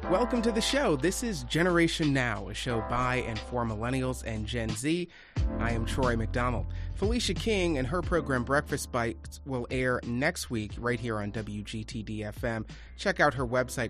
Welcome to the show. This is Generation Now, a show by and for millennials and Gen Z. I am Troy McDonald. Felicia King and her program Breakfast Bites will air next week right here on WGTD-FM. Check out her website,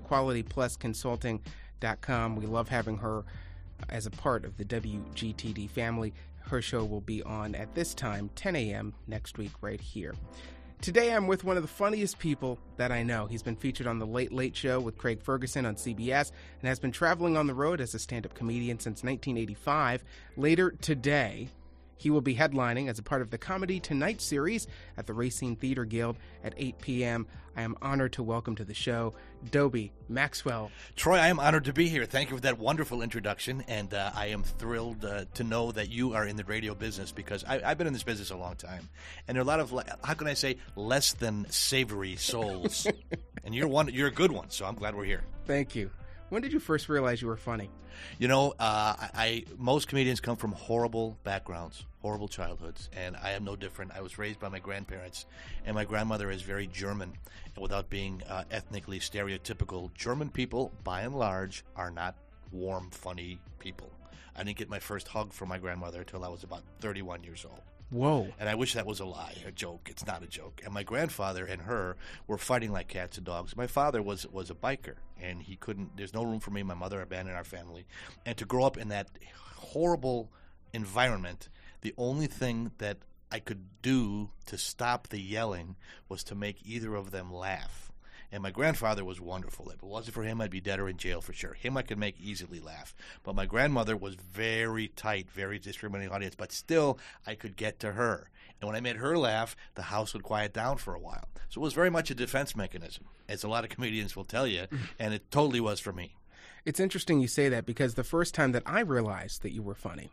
qualityplusconsulting.com. We love having her as a part of the WGTD family. Her show will be on at this time, 10 a.m. next week right here. Today I'm with one of the funniest people that I know. He's been featured on The Late Late Show with Craig Ferguson on CBS and has been traveling on the road as a stand-up comedian since 1985. Later today, he will be headlining as a part of the Comedy Tonight series at the Racine Theater Guild at 8 p.m. I am honored to welcome to the show Dobie Maxwell. Troy, I am honored to be here. Thank you for that wonderful introduction, and I am thrilled to know that you are in the radio business because I've been in this business a long time, and there are a lot of, how can I say, less than savory souls, and you're a good one, so I'm glad we're here. Thank you. When did you first realize you were funny? You know, most comedians come from horrible backgrounds, horrible childhoods, and I am no different. I was raised by my grandparents, and my grandmother is very German. And without being ethnically stereotypical, German people, by and large, are not warm, funny people. I didn't get my first hug from my grandmother until I was about 31 years old. Whoa. And I wish that was a lie, a joke. It's not a joke. And my grandfather and her were fighting like cats and dogs. My father was a biker, and he couldn't, there's no room for me. My mother abandoned our family. And to grow up in that horrible environment, the only thing that I could do to stop the yelling was to make either of them laugh. And my grandfather was wonderful. If it wasn't for him, I'd be dead or in jail for sure. Him I could make easily laugh. But my grandmother was very tight, very discriminating audience, but still I could get to her. And when I made her laugh, the house would quiet down for a while. So it was very much a defense mechanism, as a lot of comedians will tell you, and it totally was for me. It's interesting you say that because the first time that I realized that you were funny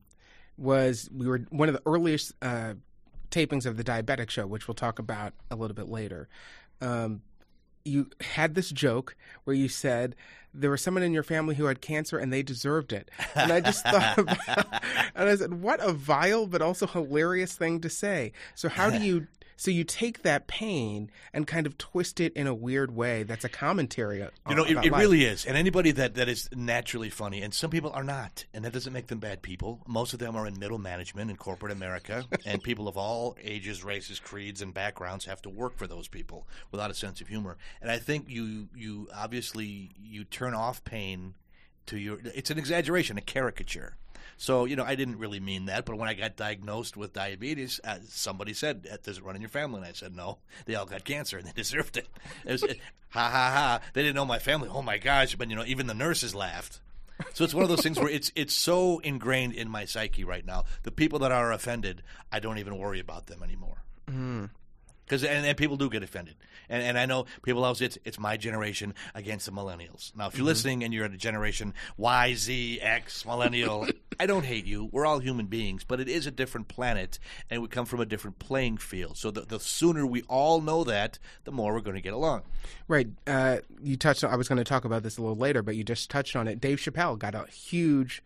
was we were one of the earliest tapings of the Diabetic Show, which we'll talk about a little bit later. You had this joke where you said there was someone in your family who had cancer and they deserved it. And I just thought about and I said, what a vile but also hilarious thing to say. So how do you so you take that pain and kind of twist it in a weird way that's a commentary on it really is. And anybody that is naturally funny, and some people are not, and that doesn't make them bad people. Most of them are in middle management in corporate America, and people of all ages, races, creeds, and backgrounds have to work for those people without a sense of humor. And I think you obviously you turn off pain to your – it's an exaggeration, a caricature. So, I didn't really mean that, but when I got diagnosed with diabetes, somebody said, does it run in your family? And I said, no, they all got cancer, and they deserved it. It was, ha, ha, ha. They didn't know my family. Oh, my gosh. But, even the nurses laughed. So it's one of those things where it's so ingrained in my psyche right now. The people that are offended, I don't even worry about them anymore. Because and people do get offended, and I know people always it's my generation against the millennials. Now, if you're listening and you're at a generation Y, Z, X, millennial, I don't hate you. We're all human beings, but it is a different planet, and we come from a different playing field. So the sooner we all know that, the more we're going to get along. Right. You touched on, I was going to talk about this a little later, but you just touched on it. Dave Chappelle got a huge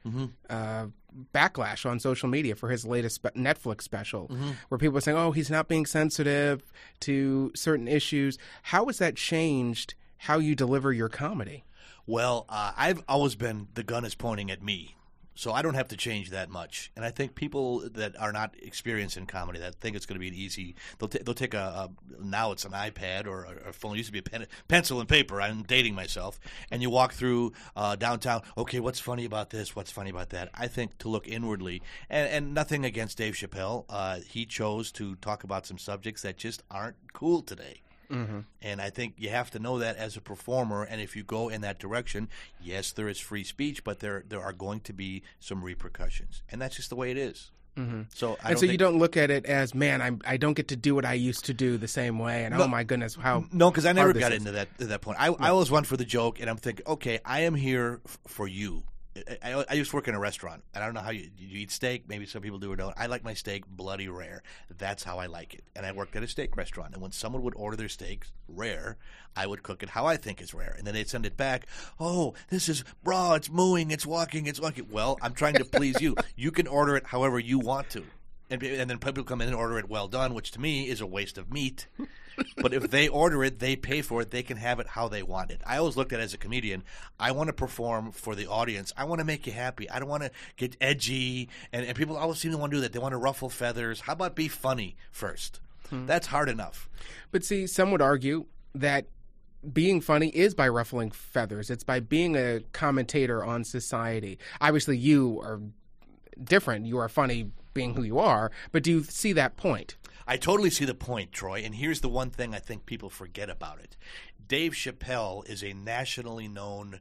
backlash on social media for his latest Netflix special, where people are saying, oh, he's not being sensitive to certain issues. How has that changed how you deliver your comedy? Well, I've always been the gun is pointing at me. So I don't have to change that much. And I think people that are not experienced in comedy, that think it's going to be an easy – they'll take now it's an iPad or a phone. It used to be a pencil and paper. I'm dating myself. And you walk through downtown, okay, what's funny about this? What's funny about that? I think to look inwardly. And nothing against Dave Chappelle. He chose to talk about some subjects that just aren't cool today. And I think you have to know that as a performer, and if you go in that direction, yes, there is free speech, but there are going to be some repercussions, and that's just the way it is. So you don't look at it as, man, I don't get to do what I used to do the same way, and oh my goodness, how no, because I never got into that point. I always went for the joke, and I'm thinking, okay, I am here for you. I used to work in a restaurant, and I don't know how you eat steak. Maybe some people do or don't. I like my steak bloody rare. That's how I like it. And I worked at a steak restaurant, and when someone would order their steak rare, I would cook it how I think is rare. And then they'd send it back. Oh, this is raw. It's mooing. It's walking. It's walking. Well, I'm trying to please you. You can order it however you want to. And then people come in and order it well done, which to me is a waste of meat. But if they order it, they pay for it, they can have it how they want it. I always looked at it as a comedian, I want to perform for the audience. I want to make you happy. I don't want to get edgy. And people always seem to want to do that. They want to ruffle feathers. How about be funny first? That's hard enough. But see, some would argue that being funny is by ruffling feathers. It's by being a commentator on society. Obviously, you are different. You are funny being who you are. But do you see that point? I totally see the point, Troy, and here's the one thing I think people forget about it. Dave Chappelle is a nationally known,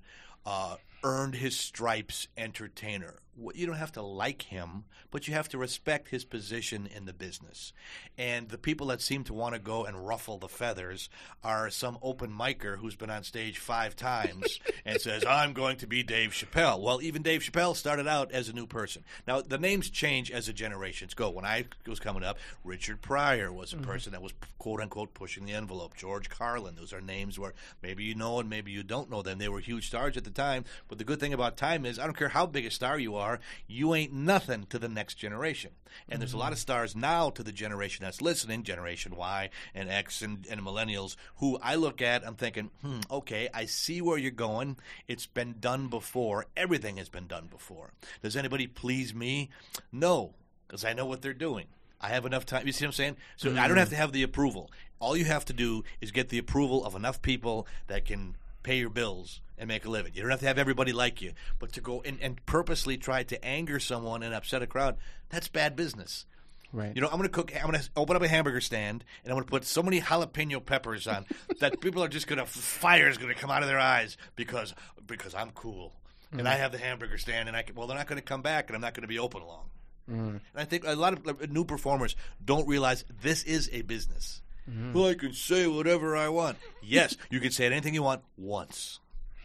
earned his stripes entertainer. You don't have to like him, but you have to respect his position in the business. And the people that seem to want to go and ruffle the feathers are some open micer who's been on stage 5 times and says, I'm going to be Dave Chappelle. Well, even Dave Chappelle started out as a new person. Now, the names change as the generations go. When I was coming up, Richard Pryor was a person that was, quote-unquote, pushing the envelope. George Carlin, those are names where maybe you know and maybe you don't know them. They were huge stars at the time. But the good thing about time is I don't care how big a star you are, you ain't nothing to the next generation. And there's a lot of stars now to the generation that's listening, Generation Y and X and millennials, who I look at, I'm thinking, okay, I see where you're going. It's been done before. Everything has been done before. Does anybody please me? No, because I know what they're doing. I have enough time. You see what I'm saying? So I don't have to have the approval. All you have to do is get the approval of enough people that can pay your bills and make a living. You don't have to have everybody like you. But to go and purposely try to anger someone and upset a crowd, that's bad business. Right. You know, I'm going to open up a hamburger stand, and I'm going to put so many jalapeno peppers on that people are just going to, fire is going to come out of their eyes because I'm cool. And I have the hamburger stand, and they're not going to come back, and I'm not going to be open long. And I think a lot of new performers don't realize this is a business. Well, I can say whatever I want. Yes, you can say anything you want once.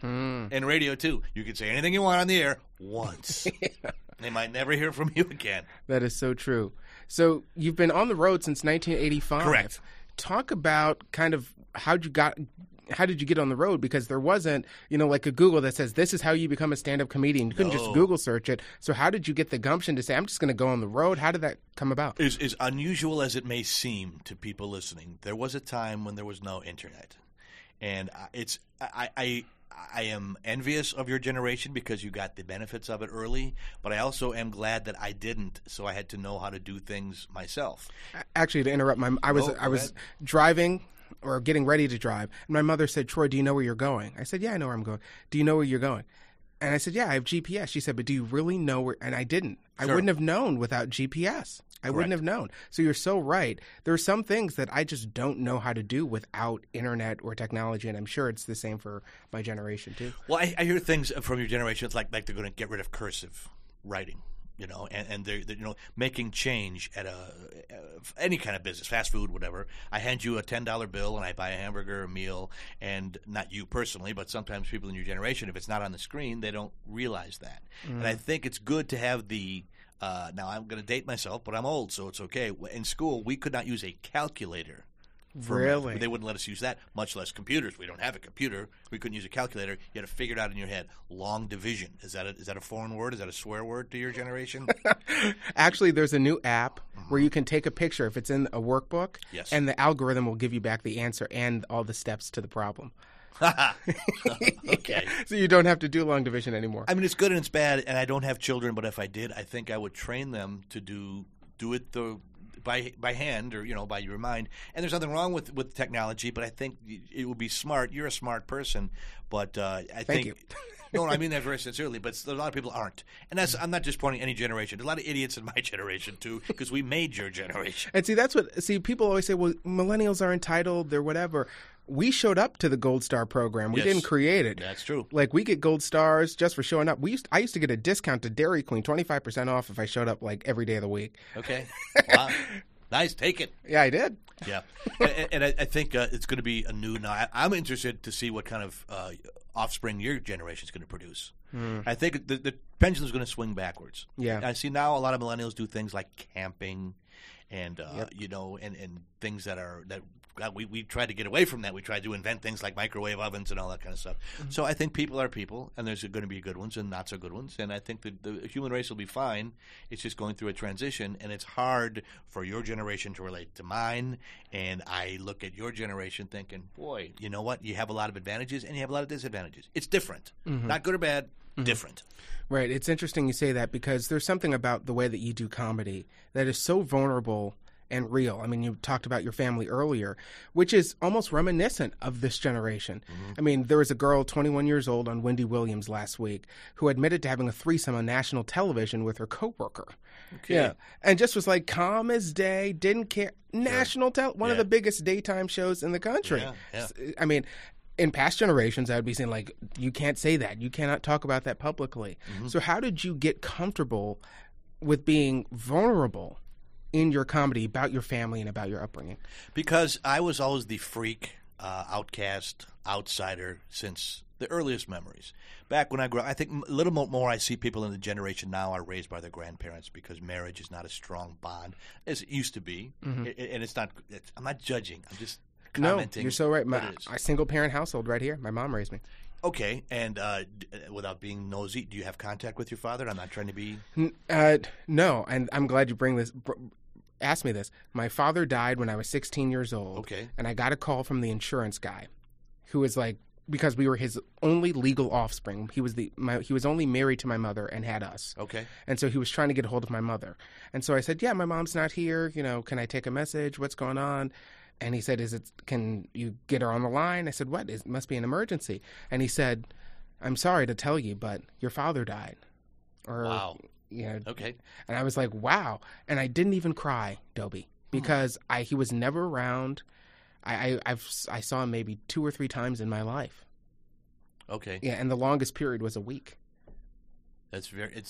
And radio, too. You can say anything you want on the air once. They might never hear from you again. That is so true. So you've been on the road since 1985. Correct. Talk about kind of how did you get on the road? Because there wasn't, like a Google that says this is how you become a stand-up comedian. You couldn't just Google search it. So how did you get the gumption to say, I'm just going to go on the road? How did that come about? As unusual as it may seem to people listening, there was a time when there was no internet. And I am envious of your generation because you got the benefits of it early, but I also am glad that I didn't, so I had to know how to do things myself. Actually, to interrupt, I was driving or getting ready to drive, and my mother said, Troy, do you know where you're going? I said, yeah, I know where I'm going. Do you know where you're going? And I said, yeah, I have GPS. She said, but do you really know where? And I didn't. Sure. I wouldn't have known without GPS. I wouldn't have known. So you're so right. There are some things that I just don't know how to do without internet or technology, and I'm sure it's the same for my generation too. Well, I hear things from your generation. It's like they're going to get rid of cursive writing, and they're making change at any kind of business, fast food, whatever. I hand you a $10 bill and I buy a hamburger, a meal, and not you personally, but sometimes people in your generation, if it's not on the screen, they don't realize that. And I think it's good to have the now, I'm going to date myself, but I'm old, so it's okay. In school, we could not use a calculator. Really? They wouldn't let us use that, much less computers. We don't have a computer. We couldn't use a calculator. You had to figure it out in your head. Long division. Is that a foreign word? Is that a swear word to your generation? Actually, there's a new app where you can take a picture if it's in a workbook, and the algorithm will give you back the answer and all the steps to the problem. Okay. So you don't have to do long division anymore. I mean, it's good and it's bad, and I don't have children, but if I did, I think I would train them to do it by hand or by your mind. And there's nothing wrong with technology, but I think it would be smart. You're a smart person, but Thank you. No, I mean that very sincerely, but a lot of people aren't. And I'm not just pointing any generation. There's a lot of idiots in my generation, too, because we made your generation. And people always say, well, millennials are entitled, they're whatever. We showed up to the Gold Star program. We didn't create it. That's true. Like, we get gold stars just for showing up. I used to get a discount to Dairy Queen, 25% off if I showed up, like, every day of the week. Okay. Wow. Nice. Take it. Yeah, I did. Yeah. And I think it's going to be a new – now, I'm interested to see what kind of offspring your generation is going to produce. I think the pendulum is going to swing backwards. Yeah. I see now a lot of millennials do things like camping and and things that we try to get away from that. We try to invent things like microwave ovens and all that kind of stuff. Mm-hmm. So I think people are people, and there's going to be good ones and not so good ones. And I think the human race will be fine. It's just going through a transition, and it's hard for your generation to relate to mine. And I look at your generation thinking, boy, you know what? You have a lot of advantages, and you have a lot of disadvantages. It's different. Mm-hmm. Not good or bad, different. Right. It's interesting you say that because there's something about the way that you do comedy that is so vulnerable and real. I mean, you talked about your family earlier, which is almost reminiscent of this generation. Mm-hmm. I mean, there was a girl, 21 years old, on Wendy Williams last week who admitted to having a threesome on national television with her coworker. Okay. Yeah. And just was like calm as day, didn't care. National one of the biggest daytime shows in the country. Yeah. I mean, in past generations, I would be saying, like, you can't say that. You cannot talk about that publicly. Mm-hmm. So how did you get comfortable with being vulnerable in your comedy about your family and about your upbringing? Because I was always the freak, outcast, outsider since the earliest memories. Back when I grew up, I think a little more I see people in the generation now are raised by their grandparents because marriage is not a strong bond as it used to be. Mm-hmm. And it's not. I'm not judging. I'm just commenting. No, you're so right. My single-parent household right here. My mom raised me. Okay, and without being nosy, do you have contact with your father? I'm not trying to be... No, and I'm glad you asked me this. My father died when I was 16 years old. Okay. And I got a call from the insurance guy who was like, because we were his only legal offspring. He was only married to my mother and had us. Okay. And so he was trying to get a hold of my mother. And so I said, yeah, my mom's not here. Can I take a message? What's going on? And he said, can you get her on the line? I said, what? It must be an emergency. And he said, I'm sorry to tell you, but your father died. Wow. Okay. And I was like, wow. And I didn't even cry, Dobie, because he was never around. I saw him maybe 2 or 3 times in my life. Okay. Yeah, and the longest period was a week. That's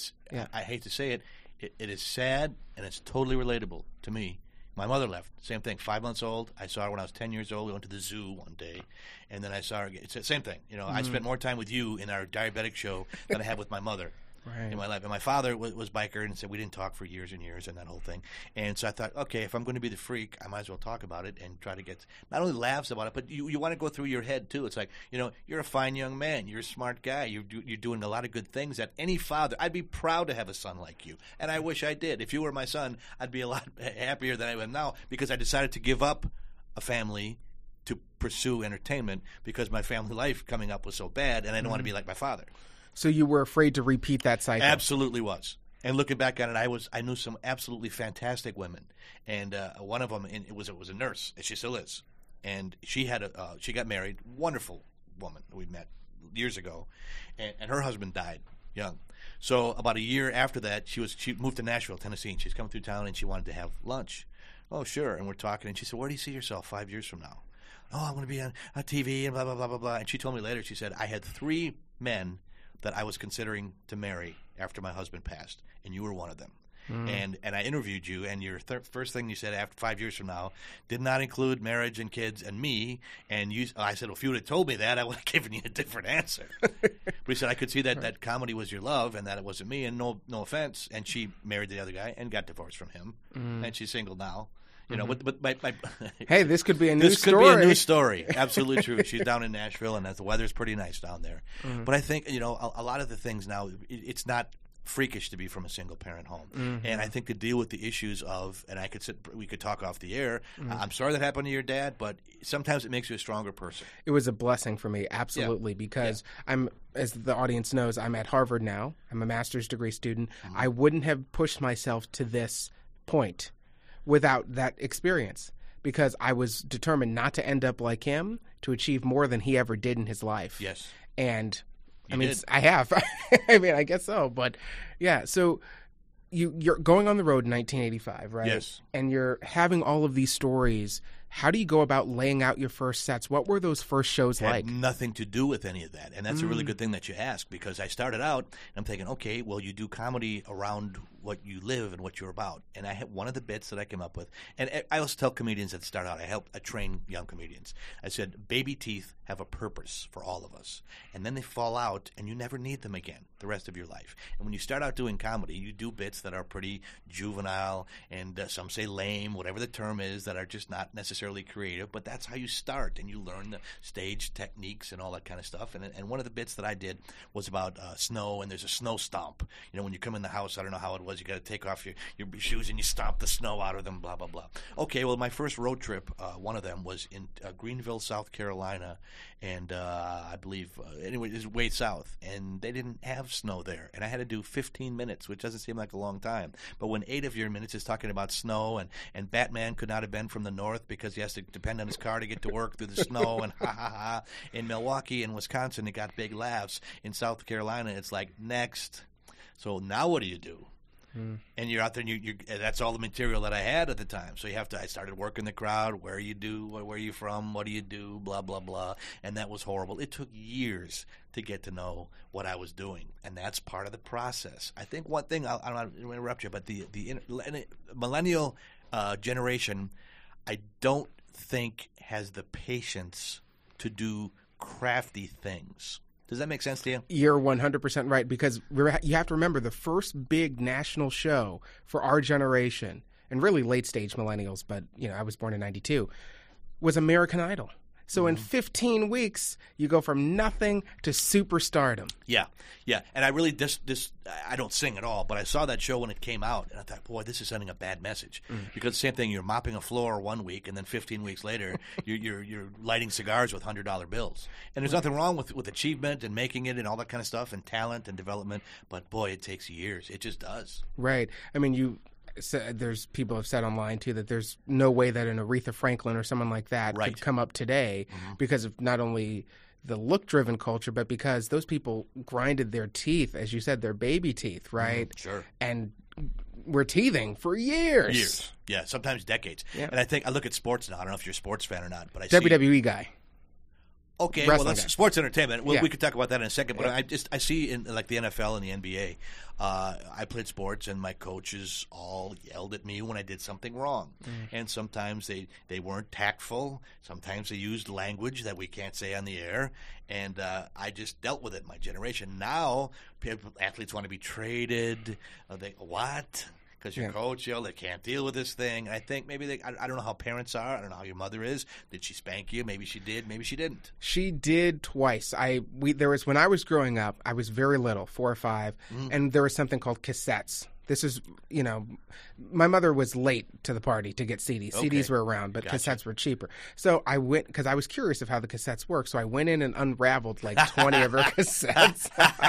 I hate to say it. It is sad, and it's totally relatable to me. My mother left. Same thing. 5 months old. I saw her when I was 10 years old. We went to the zoo one day, and then I saw her again. It's the same thing. I spent more time with you in our diabetic show than I have with my mother. Right. In my life. And my father was biker and said we didn't talk for years and years and that whole thing. And so I thought, okay, if I'm going to be the freak, I might as well talk about it and try to get not only laughs about it, but you want to go through your head too. It's like, you're a fine young man. You're a smart guy. You're doing a lot of good things that any father, I'd be proud to have a son like you. And I wish I did. If you were my son, I'd be a lot happier than I am now because I decided to give up a family to pursue entertainment because my family life coming up was so bad and I didn't want to be like my father. So you were afraid to repeat that cycle? Absolutely was. And looking back on it, I knew some absolutely fantastic women, and one of them it was a nurse, and she still is. And she got married, wonderful woman we met years ago, and her husband died young. So about a year after that, she moved to Nashville, Tennessee, and she's coming through town, and she wanted to have lunch. Oh, sure. And we're talking, and she said, "Where do you see yourself 5 years from now?" "Oh, I'm going to be on TV and blah blah blah blah blah." And she told me later, she said, "I had 3 men that I was considering to marry after my husband passed, and you were one of them." And I interviewed you, and your first thing you said after 5 years from now did not include marriage and kids and me. And I said, well, if you would have told me that, I would have given you a different answer. But he said, I could see that comedy was your love and that it wasn't me, and no offense. And she married the other guy and got divorced from him, and she's single now. But hey, this could be a new story. This could be a new story. Absolutely true. She's down in Nashville, and the weather's pretty nice down there. But I think a lot of the things now, it's not freakish to be from a single parent home, and I think to deal with the issues of, and we could talk off the air. I'm sorry that happened to your dad, but sometimes it makes you a stronger person. It was a blessing for me, absolutely, because I'm, as the audience knows, I'm at Harvard now. I'm a master's degree student. I wouldn't have pushed myself to this point without that experience, because I was determined not to end up like him, to achieve more than he ever did in his life. Yes. And I mean, I have. I mean, I guess so. But yeah, so you're going on the road in 1985, right? Yes. And you're having all of these stories How do you go about laying out your first sets? What were those first shows like? Had nothing to do with any of that. And that's a really good thing that you ask, because I started out and I'm thinking, okay, well, you do comedy around what you live and what you're about. And I had one of the bits that I came up with, and I also tell comedians that start out, I train young comedians. I said, baby teeth have a purpose for all of us. And then they fall out and you never need them again the rest of your life. And when you start out doing comedy, you do bits that are pretty juvenile and some say lame, whatever the term is, that are just not necessarily creative, but that's how you start, and you learn the stage techniques and all that kind of stuff. And one of the bits that I did was about snow, and there's a snow stomp. You know, when you come in the house, I don't know how it was, you got to take off your shoes and you stomp the snow out of them, blah, blah, blah. Okay, well, my first road trip, one of them was in Greenville, South Carolina, and I believe, anyway, it was way south, and they didn't have snow there, and I had to do 15 minutes, which doesn't seem like a long time, but when 8 of your minutes is talking about snow, and Batman could not have been from the north because he has to depend on his car to get to work through the snow, and ha ha ha. In Milwaukee and Wisconsin, it got big laughs. In South Carolina, it's like, next. So now what do you do? And you're out there, and you that's all the material that I had at the time. So I started working the crowd. Where are you from? What do you do? Blah, blah, blah. And that was horrible. It took years to get to know what I was doing. And that's part of the process. I think one thing, I don't want to interrupt you, but the millennial generation, I don't think has the patience to do crafty things. Does that make sense to you? You're 100% right, because you have to remember the first big national show for our generation, and really late stage millennials, but I was born in 92, was American Idol. So in 15 weeks, you go from nothing to superstardom. Yeah. And I really I don't sing at all, but I saw that show when it came out, and I thought, boy, this is sending a bad message. Because the same thing, you're mopping a floor one week, and then 15 weeks later, you're lighting cigars with $100 bills. And there's nothing wrong with achievement and making it and all that kind of stuff and talent and development, but boy, it takes years. It just does. Right. I mean, there's people have said online too that there's no way that an Aretha Franklin or someone like that could come up today because of not only the look-driven culture, but because those people grinded their teeth, as you said, their baby teeth, right? Sure. And were teething for years. Yeah, sometimes decades. Yeah. And I look at sports now. I don't know if you're a sports fan or not, but WWE guy. Okay, well, that's sports entertainment. We could talk about that in a second, but I see in like the NFL and the NBA, I played sports, and my coaches all yelled at me when I did something wrong. And sometimes they weren't tactful. Sometimes they used language that we can't say on the air, and I just dealt with it. My generation now, athletes want to be traded. What? Because your coach, they can't deal with this thing. I think maybe I don't know how parents are. I don't know how your mother is. Did she spank you? Maybe she did. Maybe she didn't. She did twice. There was, when I was growing up, I was very little, 4 or 5, and there was something called cassettes. This is, my mother was late to the party to get CDs. Okay. CDs were around, but cassettes were cheaper. So I went, because I was curious of how the cassettes work, so I went in and unraveled like 20 of her cassettes.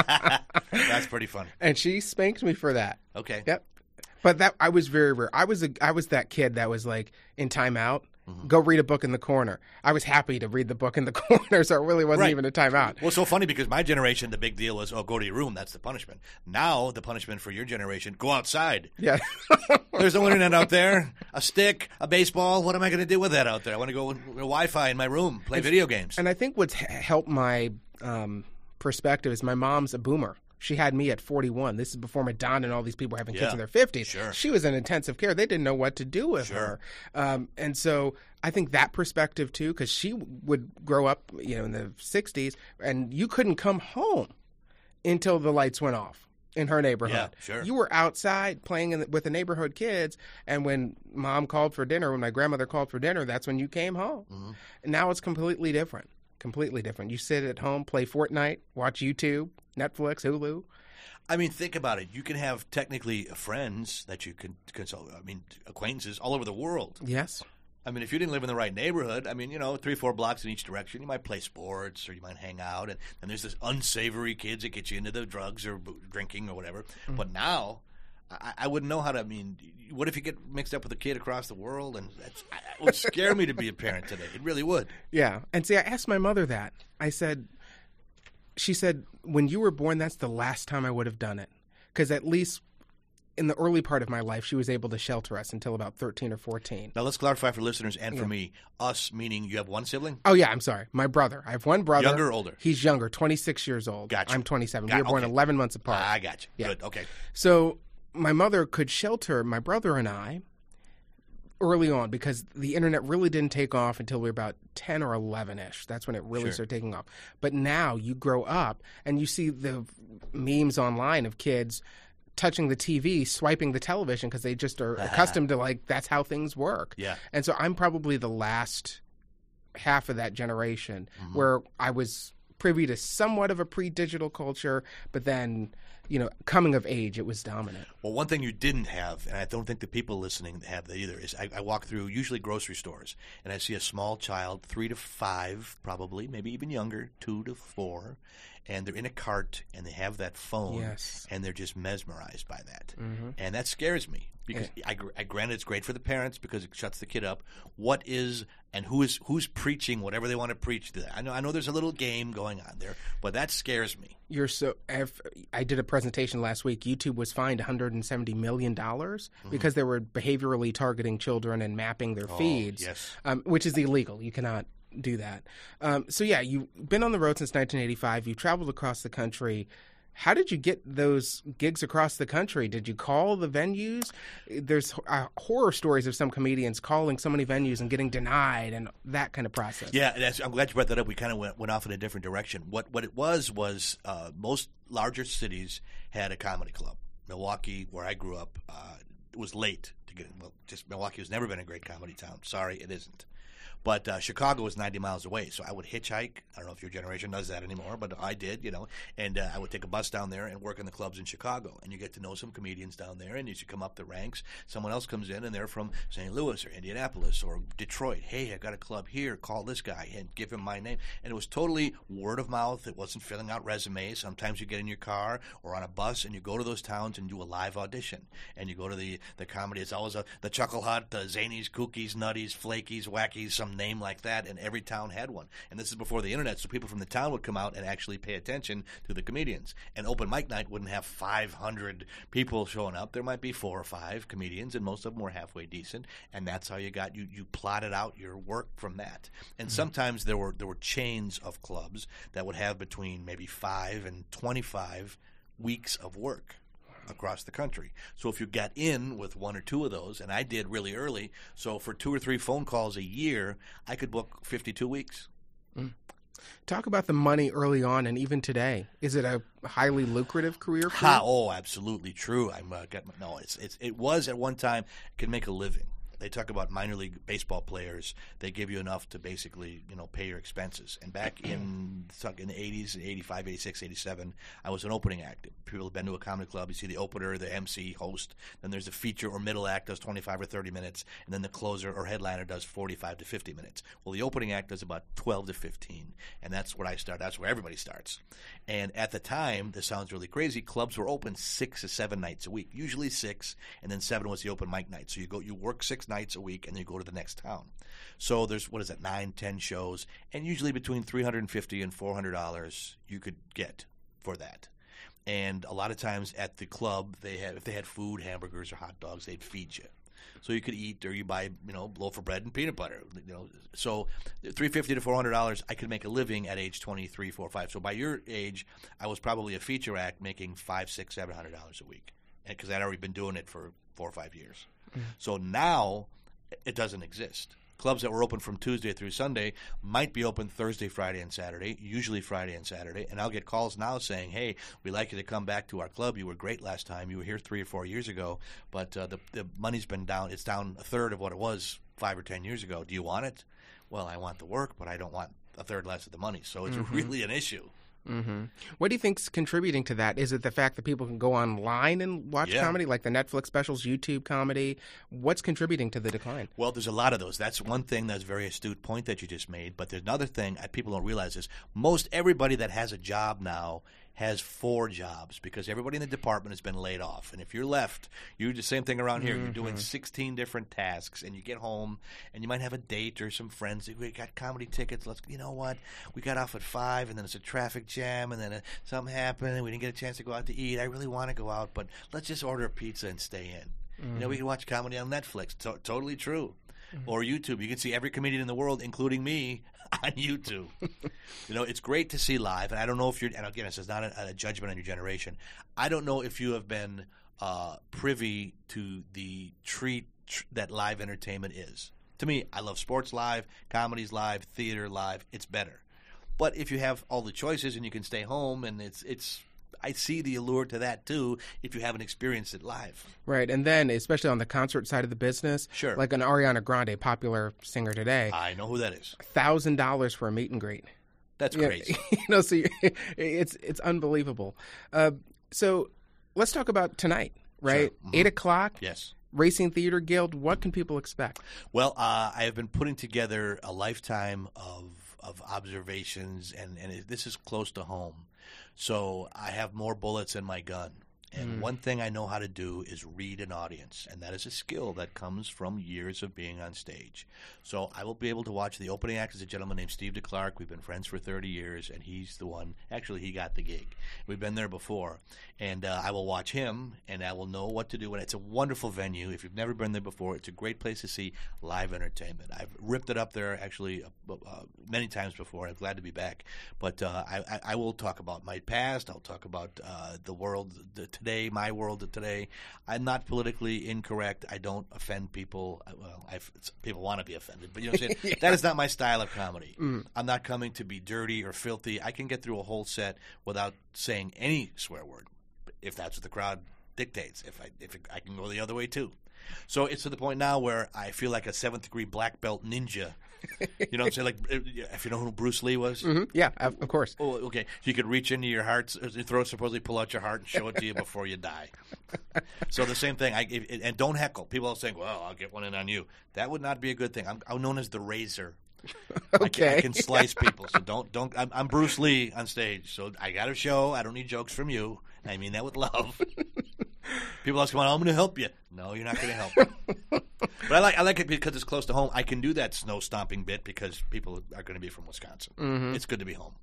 That's pretty funny. And she spanked me for that. Okay. Yep. But I was very rare. I was that kid that was like in timeout. Go read a book in the corner. I was happy to read the book in the corner, so it really wasn't even a timeout. Well, it's so funny because my generation, the big deal was, go to your room. That's the punishment. Now, the punishment for your generation, go outside. Yeah. There's no internet out there. A stick, a baseball. What am I going to do with that out there? I want to go with Wi-Fi in my room, play video games. And I think what's helped my perspective is my mom's a boomer. She had me at 41. This is before Madonna and all these people were having kids in their 50s. Sure. She was in intensive care. They didn't know what to do with her. And so I think that perspective, too, because she would grow up, in the 60s, and you couldn't come home until the lights went off in her neighborhood. Yeah, sure. You were outside playing with the neighborhood kids, and when Mom called for dinner, when my grandmother called for dinner, that's when you came home. And now it's completely different. Completely different. You sit at home, play Fortnite, watch YouTube, Netflix, Hulu. I mean, think about it. You can have technically friends that you can consult. I mean, acquaintances all over the world. Yes. I mean, if you didn't live in the right neighborhood, 3-4 blocks in each direction, you might play sports or you might hang out. And there's this unsavory kids that get you into the drugs or drinking or whatever. But now, I wouldn't know how to. What if you get mixed up with a kid across the world? And it would scare me to be a parent today. It really would. Yeah. And see, I asked my mother that. She said, when you were born, that's the last time I would have done it. Because at least in the early part of my life, she was able to shelter us until about 13 or 14. Now, let's clarify for listeners and for me. Us, meaning you have one sibling? Oh, yeah, I'm sorry. My brother. I have one brother. Younger or older? He's younger, 26 years old. Gotcha. I'm 27. We were born 11 months apart. I got you. Yeah. Good, okay. So my mother could shelter my brother and I early on because the internet really didn't take off until we were about 10 or 11-ish. That's when it really started taking off. But now you grow up and you see the memes online of kids touching the TV, swiping the television because they just are accustomed to, like, that's how things work. Yeah. And so I'm probably the last half of that generation where I was privy to somewhat of a pre-digital culture, but then, coming of age, it was dominant. Well, one thing you didn't have, and I don't think the people listening have that either, is I walk through usually grocery stores, and I see a small child, 3 to 5 probably, maybe even younger, 2 to 4, and they're in a cart, and they have that phone, and they're just mesmerized by that. And that scares me because I granted it's great for the parents because it shuts the kid up. What is and who's preaching whatever they want to preach? I know there's a little game going on there, but that scares me. I did a presentation last week. YouTube was fined $170 million because they were behaviorally targeting children and mapping their feeds, which is illegal. You cannot do that. You've been on the road since 1985. You've traveled across the country. How did you get those gigs across the country? Did you call the venues? There's horror stories of some comedians calling so many venues and getting denied and that kind of process. Yeah, I'm glad you brought that up. We kind of went off in a different direction. What it was most larger cities had a comedy club. Milwaukee, where I grew up, it was late to get. Well, just Milwaukee has never been a great comedy town. Sorry, it isn't. But Chicago was 90 miles away, so I would hitchhike. I don't know if your generation does that anymore, but I did, and I would take a bus down there and work in the clubs in Chicago. And you get to know some comedians down there, and as you come up the ranks, someone else comes in, and they're from St. Louis or Indianapolis or Detroit. Hey, I've got a club here. Call this guy and give him my name. And it was totally word of mouth. It wasn't filling out resumes. Sometimes you get in your car or on a bus, and you go to those towns and do a live audition. And you go to the comedy. It's always the Chuckle Hut, the Zanies, Kookies, Nutties, Flakies, Wackies, some name like that, and every town had one. And this is before the internet, so people from the town would come out and actually pay attention to the comedians. And open mic night wouldn't have 500 people showing up. There might be 4 or 5 comedians, and most of them were halfway decent. And that's how you plotted out your work from that. And sometimes there were chains of clubs that would have between maybe 5 and 25 weeks of work across the country. So if you got in with 1 or 2 of those, and I did really early, so for 2 or 3 phone calls a year, I could book 52 weeks. Talk about the money early on and even today. Is it a highly lucrative career for you? Oh, absolutely true. It was at one time, I could make a living. They talk about minor league baseball players. They give you enough to basically, pay your expenses. And back in the 80s, 85, 86, 87, I was an opening act. People have been to a comedy club. You see the opener, the MC, host. Then there's a feature or middle act does 25 or 30 minutes. And then the closer or headliner does 45 to 50 minutes. Well, the opening act does about 12 to 15. And that's where I start. That's where everybody starts. And at the time, this sounds really crazy, clubs were open 6 to 7 nights a week. Usually 6, and then 7 was the open mic night. So you work 6 nights a week, and then you go to the next town. So there's, 9, 10 shows, and usually between $350 and $400 you could get for that. And a lot of times at the club, if they had food, hamburgers or hot dogs, they'd feed you. So you could eat, or you buy, loaf of bread and peanut butter. So $350 to $400, I could make a living at age 23, 4, 5. So by your age, I was probably a feature act making $500, $600, $700 a week, because I'd already been doing it for 4 or 5 years. So now it doesn't exist. Clubs that were open from Tuesday through Sunday might be open Thursday, Friday, and Saturday, usually Friday and Saturday. And I'll get calls now saying, hey, we'd like you to come back to our club. You were great last time. You were here 3 or 4 years ago, but the money's been down. It's down a third of what it was 5 or 10 years ago. Do you want it? Well, I want the work, but I don't want a third less of the money. So it's really an issue. What do you think's contributing to that? Is it the fact that people can go online and watch comedy, like the Netflix specials, YouTube comedy? What's contributing to the decline? Well, there's a lot of those. That's one thing that's a very astute point that you just made. But there's another thing that people don't realize is most everybody that has a job now has 4 jobs because everybody in the department has been laid off. And if you're left, you do the same thing around here. You're doing 16 different tasks, and you get home, and you might have a date or some friends. We got comedy tickets. You know what? We got off at 5, and then it's a traffic jam, and then something happened, and we didn't get a chance to go out to eat. I really want to go out, but let's just order a pizza and stay in. You know, we can watch comedy on Netflix. Totally true. Or YouTube. You can see every comedian in the world, including me, on YouTube. You know, it's great to see live. And I don't know if you're, and again, this is not a judgment on your generation. I don't know if you have been privy to the treat that live entertainment is. To me, I love sports live, comedies live, theater live. It's better. But if you have all the choices and you can stay home, and it's I see the allure to that, too, if you haven't experienced it live. Right, and then, especially on the concert side of the business, Sure. like an Ariana Grande, popular singer today, I know who that is. $1,000 for a meet and greet. That's crazy. You know, so it's unbelievable. So let's talk about tonight, right? Sure. 8 o'clock. Yes. Racing Theater Guild. What can people expect? Well, I have been putting together a lifetime of observations, and this is close to home. So I have more bullets in my gun. And one thing I know how to do is read an audience, and that is a skill that comes from years of being on stage. So I will be able to watch the opening act as a gentleman named Steve DeClark. We've been friends for 30 years, and he's the one. Actually, he got the gig. We've been there before. And I will watch him, and I will know what to do. And it's a wonderful venue. If you've never been there before, it's a great place to see live entertainment. I've ripped it up there, actually, many times before. I'm glad to be back. But I will talk about my past. I'll talk about the world today, my world of today. I'm not politically incorrect. I don't offend people. Well, people want to be offended, but you know what I'm saying? Yeah. That is not my style of comedy. I'm not coming to be dirty or filthy. I can get through a whole set without saying any swear word, if that's what the crowd dictates. If I can go the other way too. So it's to the point now where I feel like a 7th degree black belt ninja. You know what I'm saying? Like, if you know who Bruce Lee was? Mm-hmm. Yeah, of course. Oh, okay. You could reach into your heart, supposedly pull out your heart and show it to you before you die. So the same thing. And don't heckle. People are saying, well, I'll get one in on you. That would not be a good thing. I'm known as the razor. Okay. I can slice people. So don't. I'm Bruce Lee on stage. So I got a show. I don't need jokes from you. I mean that with love. People ask, "Come on, I'm going to help you." No, you're not going to help. But I like it because it's close to home. I can do that snow stomping bit because people are going to be from Wisconsin. Mm-hmm. It's good to be home.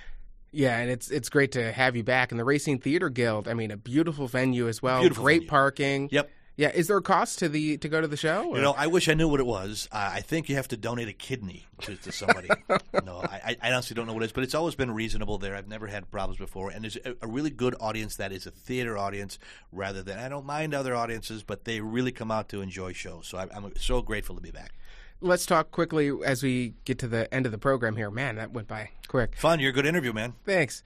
Yeah, and it's great to have you back. And the Racing Theater Guild, I mean, a beautiful venue as well. Beautiful Great venue. Parking. Yep. Yeah, is there a cost to go to the show? Or? You know, I wish I knew what it was. I think you have to donate a kidney to somebody. No, I honestly don't know what it is, but it's always been reasonable there. I've never had problems before, and there's a really good audience that is a theater audience rather than, I don't mind other audiences, but they really come out to enjoy shows. So I'm so grateful to be back. Let's talk quickly as we get to the end of the program here. Man, that went by quick. Fun. You're a good interview, man. Thanks.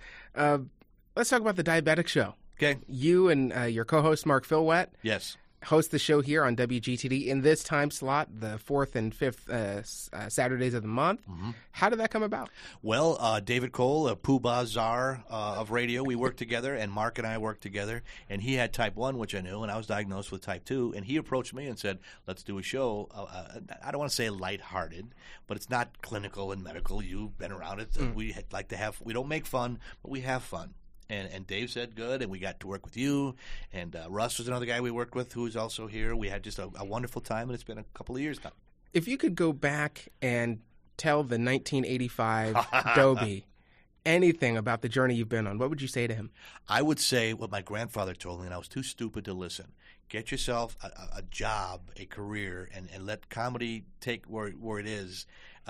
Let's talk about the Diabetic Show. Okay. You and your co-host Mark Philwett. Yes. Host the show here on WGTD in this time slot, the 4th and 5th Saturdays of the month. Mm-hmm. How did that come about? Well, David Cole, a Pooh Bah czar of radio, we worked together, and Mark and I worked together, and he had type 1, which I knew, and I was diagnosed with type 2, and he approached me and said, let's do a show. I don't want to say lighthearted, but it's not clinical and medical. You've been around it. We like to have, we don't make fun, but we have fun. And Dave said good, and we got to work with you. And Russ was another guy we worked with who is also here. We had just a wonderful time, and it's been a couple of years now. If you could go back and tell the 1985 Dobie anything about the journey you've been on, what would you say to him? I would say what my grandfather told me, and I was too stupid to listen. Get yourself a job, a career, and let comedy take where it is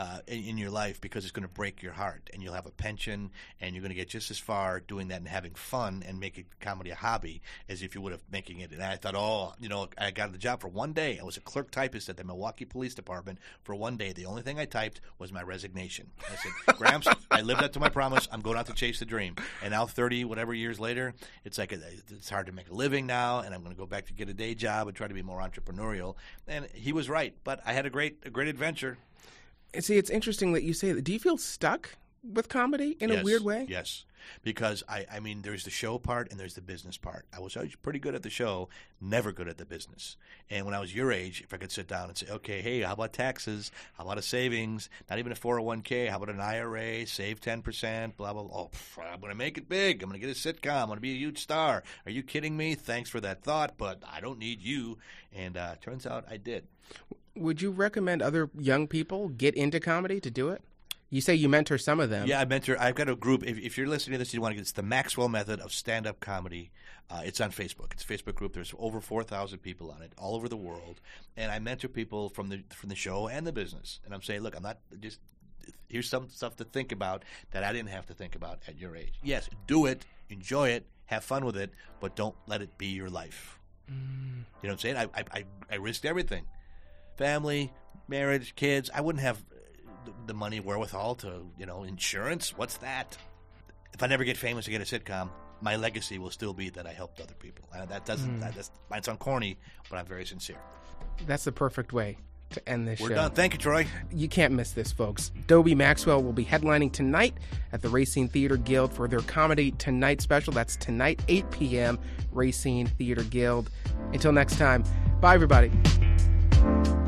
in your life, because it's going to break your heart, and you'll have a pension, and you're going to get just as far doing that and having fun and making comedy a hobby as if you would have making it. And I thought, I got the job for one day. I was a clerk typist at the Milwaukee Police Department for one day. The only thing I typed was my resignation. I said, Gramps, I lived up to my promise. I'm going out to chase the dream. And now 30 whatever years later, it's like it's hard to make a living now, and I'm going to go back to get a day job and try to be more entrepreneurial. And he was right, but I had a great adventure. See, it's interesting that you say that. Do you feel stuck with comedy in a weird way? Yes. Because, I mean, there's the show part and there's the business part. I was always pretty good at the show, never good at the business. And when I was your age, if I could sit down and say, okay, hey, how about taxes? How about a savings? Not even a 401k. How about an IRA? Save 10%, blah, blah, blah. Oh, I'm going to make it big. I'm going to get a sitcom. I'm going to be a huge star. Are you kidding me? Thanks for that thought, but I don't need you. And turns out I did. Would you recommend other young people get into comedy to do it? You say you mentor some of them. Yeah, I mentor. I've got a group. If you're listening to this, you want to get it's the Maxwell Method of Stand-Up Comedy. It's on Facebook. It's a Facebook group. There's over 4,000 people on it, all over the world. And I mentor people from the show and the business. And I'm saying, look, I'm not just here's some stuff to think about that I didn't have to think about at your age. Yes, do it, enjoy it, have fun with it, but don't let it be your life. You know what I'm saying? I risked everything, family, marriage, kids. I wouldn't have the money wherewithal to, insurance. What's that? If I never get famous or get a sitcom, my legacy will still be that I helped other people. That might sound corny, but I'm very sincere. That's the perfect way to end this show. We're done. Thank you, Troy. You can't miss this, folks. Dobie Maxwell will be headlining tonight at the Racine Theater Guild for their Comedy Tonight special. That's tonight, 8 p.m., Racine Theater Guild. Until next time, bye, everybody.